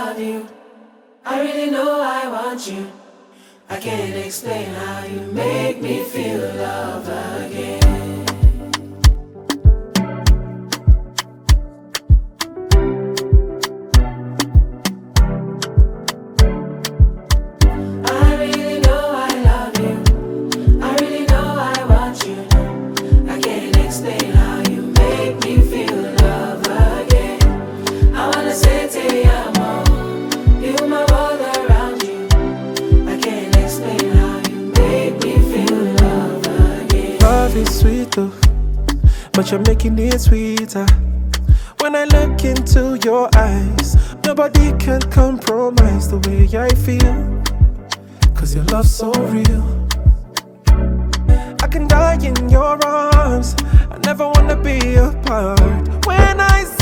love you. I really know I want you. I can't explain how you make me feel love again. I really know I love you. I really know I want you. I can't explain how you make me feel love again. I wanna say te amo, feel my world around you. I can't explain how you make me feel love again. Love is sweet though, but you're making it sweeter. When I look into your eyes, nobody can compromise the way I feel. Cause your love's so real. I can die in your arms. I never wanna be apart. When I